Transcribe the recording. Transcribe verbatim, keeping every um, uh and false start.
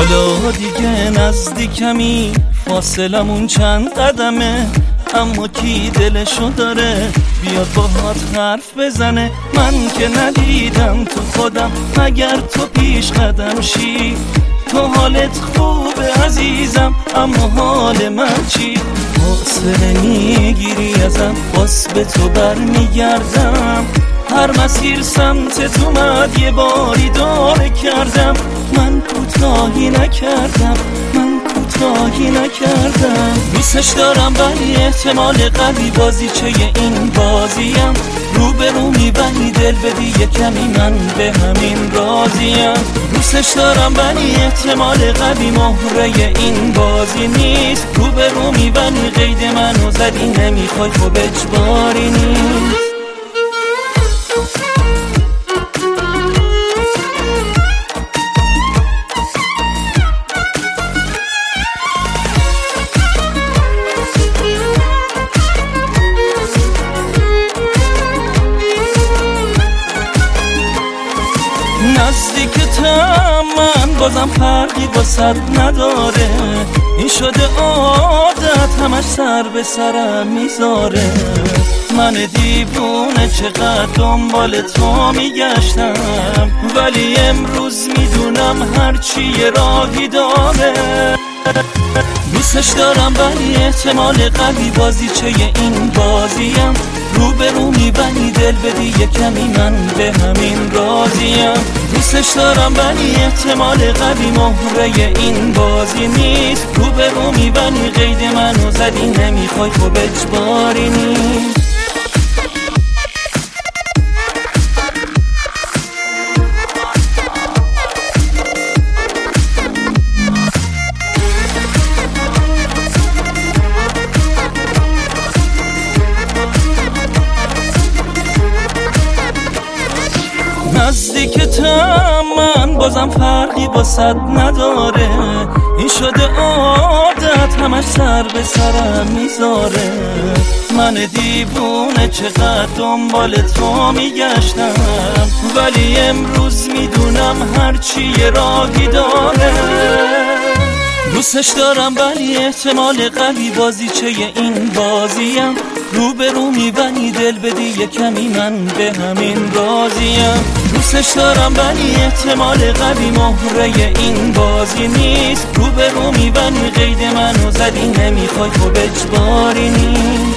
حالا دیگه نزدیکمی، فاصلمون چند قدمه، اما کی دلشو داره بیاد باهات حرف بزنه. من که ندیدم تو خودم مگر تو پیش قدم شی. تو حالت خوبه عزیزم، اما حال من چی؟ فاصله میگیری ازم، باز به تو بر میگردم. هر مسیر سمت تو مد یه باری داره کردم. من کوتاهی نکردم، من کوتاهی نکردم. دوستش دارم ولی احتمال قوی بازیچه این بازیم. رو به رو میبنی دل بدی یه کمی، من به همین راضیم. دوستش دارم ولی احتمال قوی مهره این بازی نیست. رو به رو میبنی قید منو زدی، نمیخوای خب اجباری نیست. نزدیکتم من بازم فرقی واسد نداره. این شده عادت همش سر به سرم میذاره. من دیوونه چقدر دنبال تو میگشتم، ولی امروز میدونم هرچی یه راهی داره. دوستش دارم ولی احتمال قوی بازیچه این بازیم. رو به رو میبنی دل بدی یه کمی، من به همین راضیم. دوستش دارم ولی احتمال قوی مهره این بازی نیست. رو به رو میبنی قید منو زدی، نمیخوای خب اجباری نیست. نزدیکتم من بازم فرقی واسد نداره. این شده عادت همش سر به سرم میذاره. من دیوونه چقدر دنبال تو میگشتم، ولی امروز میدونم هرچی یه راهی داره. دوستش دارم ولی احتمال قوی بازیچه این بازیم. رو به رو میبنی دل بدی یه کمی، من به همین راضیم. دوستش دارم ولی احتمال قوی مهره این بازی نیست. رو به رو میبنی قید منو زدی، نمیخوای خب اجباری نیست.